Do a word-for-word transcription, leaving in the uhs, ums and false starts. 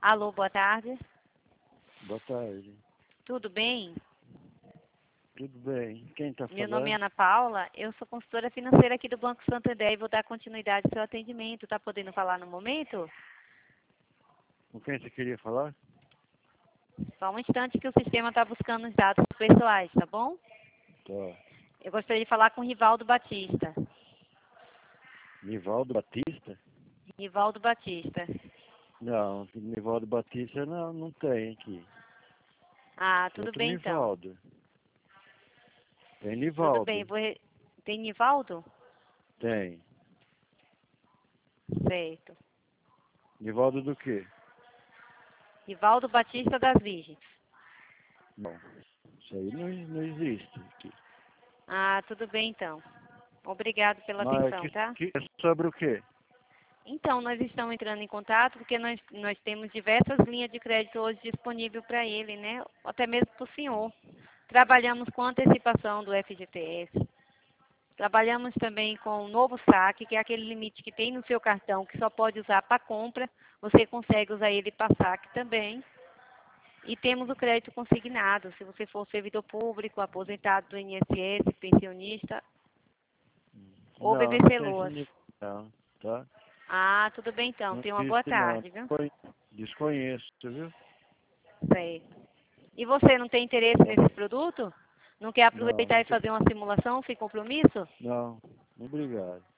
Alô, boa tarde. Boa tarde. Tudo bem? Tudo bem. Quem está falando? Meu nome é Ana Paula, eu sou consultora financeira aqui do Banco Santander e vou dar continuidade ao seu atendimento. Está podendo falar no momento? Com quem você queria falar? Só um instante que o sistema está buscando os dados pessoais, tá bom? Tá. Eu gostaria de falar com o Rivaldo Batista. Nivaldo Batista? Rivaldo Batista. Não, Nivaldo Batista não, não tem aqui. Ah, tudo Outro bem então. Nivaldo. Tem Tudo Nivaldo. bem. Vou re... Tem Nivaldo? Tem. Certo. Nivaldo do quê? Rivaldo Batista das Virgens. Não. Isso aí não, não existe aqui. Ah, tudo bem então. Obrigado pela Mas atenção, que, tá? que, é sobre o quê? Então, nós estamos entrando em contato porque nós, nós temos diversas linhas de crédito hoje disponível para ele, né? Ou até mesmo para o senhor. Trabalhamos com antecipação do F G T S. Trabalhamos também com o novo saque, que é aquele limite que tem no seu cartão, que só pode usar para compra. Você consegue usar ele para saque também. E temos o crédito consignado, se você for servidor público, aposentado do I N S S, pensionista ou Não, bebê não tem esse Loas. nível não, tá? Ah, tudo bem então. Não Tenha uma boa existe não. tarde, viu? Desconheço, viu? Certo. E você não tem interesse Tá. nesse produto? Não quer Não, aproveitar não e tem. fazer uma simulação sem compromisso? Não, obrigado.